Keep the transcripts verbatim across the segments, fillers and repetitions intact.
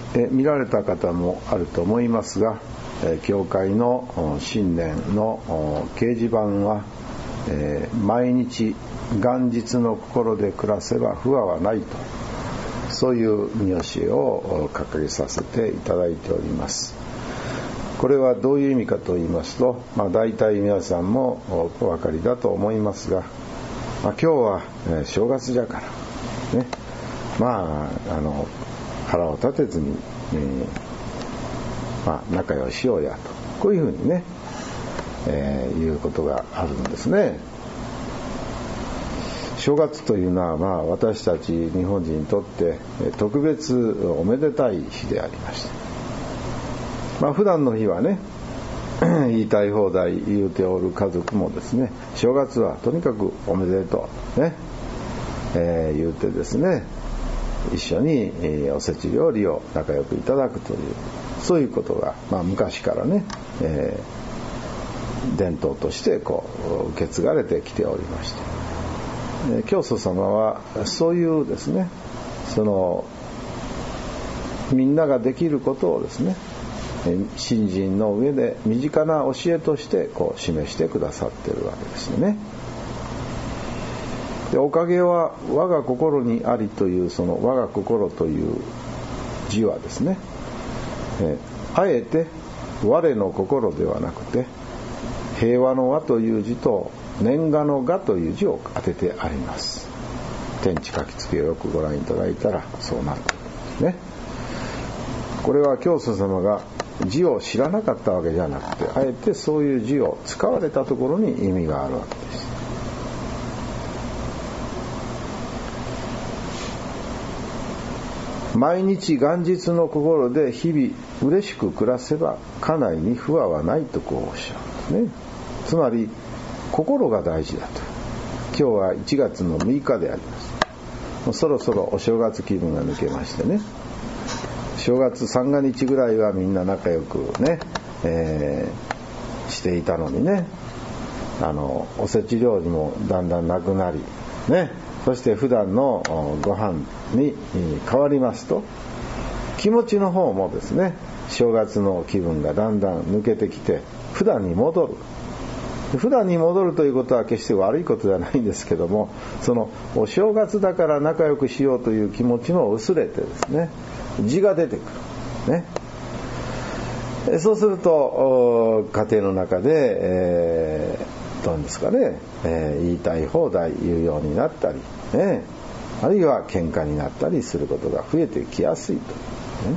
え見られた方もあると思いますが、え教会の新年の掲示板は、え毎日元日の心で暮らせば不和はないと、そういう見教えを掲げさせていただいております。これはどういう意味かと言いますと、まあ、大体皆さんもお分かりだと思いますが、まあ、今日は正月じゃからね、まああの腹を立てずに、えーまあ、仲良しようやと、こういうふうにね、えー、いうことがあるんですね。正月というのは、まあ、私たち日本人にとって特別おめでたい日でありました。まあ、普段の日はね言いたい放題言うておる家族もですね、正月はとにかくおめでとうね、えー、言うてですね、一緒におせち料理を仲良くいただくという、そういうことが、まあ、昔からね、えー、伝統としてこう受け継がれてきておりまして、教祖様はそういうですね、そのみんなができることをですね、信心の上で身近な教えとしてこう示してくださっているわけですよね。で、おかげは我が心にありという、その我が心という字はですね、えあえて我の心ではなくて平和の和という字と年賀の賀という字を当ててあります。天地書き付けをよくご覧いただいたらそうなるんですね。これは教祖様が字を知らなかったわけじゃなくて、あえてそういう字を使われたところに意味があるわけです。毎日元日の心で日々嬉しく暮らせば家内に不和はないとこうおっしゃるんですね。つまり心が大事だと。今日はいちがつのむいかであります。もうそろそろお正月気分が抜けましてね、正月三が日ぐらいはみんな仲良くね、えー、していたのにね、あのおせち料理もだんだんなくなりね、そして普段のご飯に変わりますと、気持ちの方もですね、正月の気分がだんだん抜けてきて普段に戻る。普段に戻るということは決して悪いことではないんですけども、そのお正月だから仲良くしようという気持ちも薄れてですね、字が出てくる、ね、そうすると家庭の中で、えー、どうですかね、えー、言いたい放題言うようになったり、ね、あるいは喧嘩になったりすることが増えてきやすいと、ね、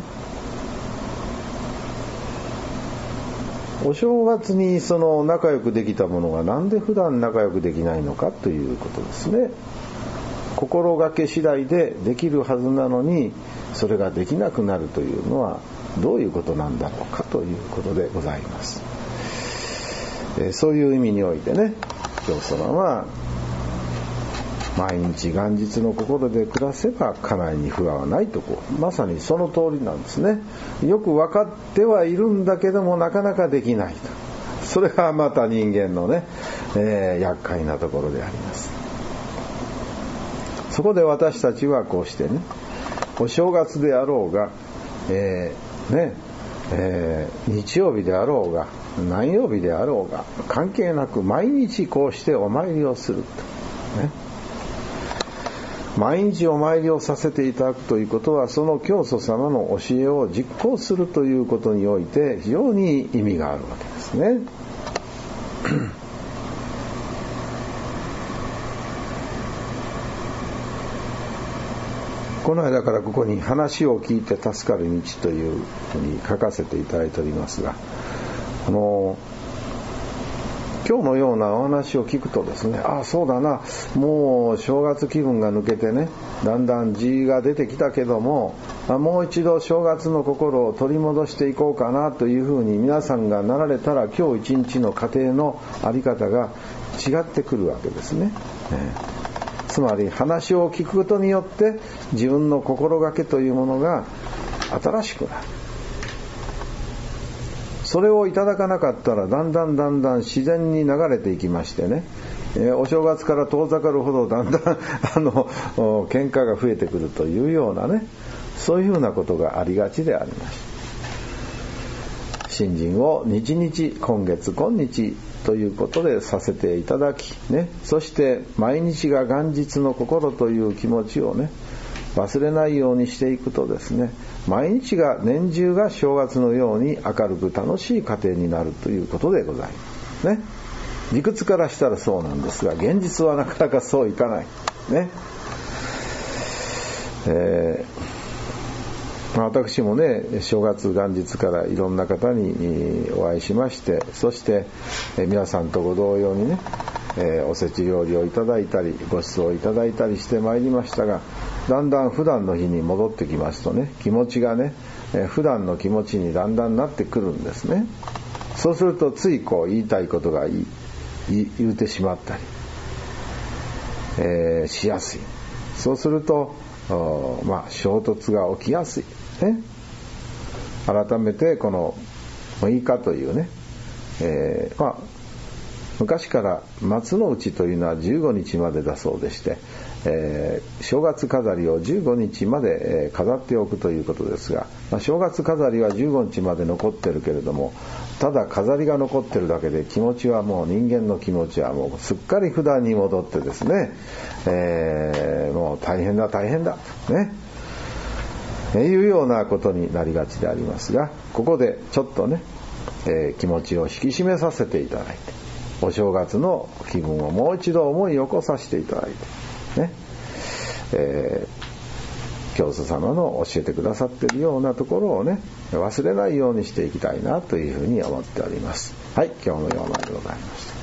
お正月にその仲良くできたものがなんで普段仲良くできないのかということですね。心がけ次第でできるはずなのにそれができなくなるというのはどういうことなんだろうかということでございます。えー、そういう意味においてね、教祖様は毎日元日の心で暮らせば家内に不和はないと、こうまさにその通りなんですね。よく分かってはいるんだけどもなかなかできないと。それがまた人間のね、えー、厄介なところであります。そこで私たちはこうしてね、お正月であろうが、えーねえー、日曜日であろうが何曜日であろうが関係なく毎日こうしてお参りをすると、ね、毎日お参りをさせていただくということは、その教祖様の教えを実行するということにおいて非常に意味があるわけですね。この間からここに話を聞いて助かる道というふうに書かせていただいておりますが、あの今日のようなお話を聞くとですね、ああそうだな、もう正月気分が抜けてね、だんだん字が出てきたけども、もう一度正月の心を取り戻していこうかなというふうに皆さんがなられたら、今日一日の家庭のあり方が違ってくるわけですね。えーつまり話を聞くことによって自分の心がけというものが新しくなる。それをいただかなかったらだんだんだんだん自然に流れていきましてね、えー、お正月から遠ざかるほどだんだんあの喧嘩が増えてくるというようなね、 そういうふうなことがありがちであります。信心を日々今月今日ということでさせていただき、ね、そして毎日が元日の心という気持ちをね忘れないようにしていくとですね、毎日が年中が正月のように明るく楽しい家庭になるということでございますね。理屈からしたらそうなんですが、現実はなかなかそういかないね。えー、私もね正月元日からいろんな方にお会いしまして、そして皆さんとご同様にね、えー、おせち料理をいただいたりご馳走をいただいたりしてまいりましたが、だんだん普段の日に戻ってきますとね、気持ちがね、えー、普段の気持ちにだんだんなってくるんですね。そうするとついこう言いたいことがいい言うてしまったり、えー、しやすい。そうするとまあ衝突が起きやすい、ね、改めてこのむいかというね、えー、まあ昔から松の内というのはじゅうごにちまでだそうでして、えー、正月飾りをじゅうごにちまで、えー、飾っておくということですが、まあ、正月飾りはじゅうごにちまで残ってるけれども、ただ飾りが残ってるだけで気持ちはもう人間の気持ちはもうすっかり普段に戻ってですね、えー、もう大変だ大変だね、えー、いうようなことになりがちでありますが、ここでちょっとね、えー、気持ちを引き締めさせていただいて、お正月の気分をもう一度思い起こさせていただいてね、えー、教祖様の教えてくださっているようなところをね忘れないようにしていきたいなというふうに思っております。はい、今日のようなでございました。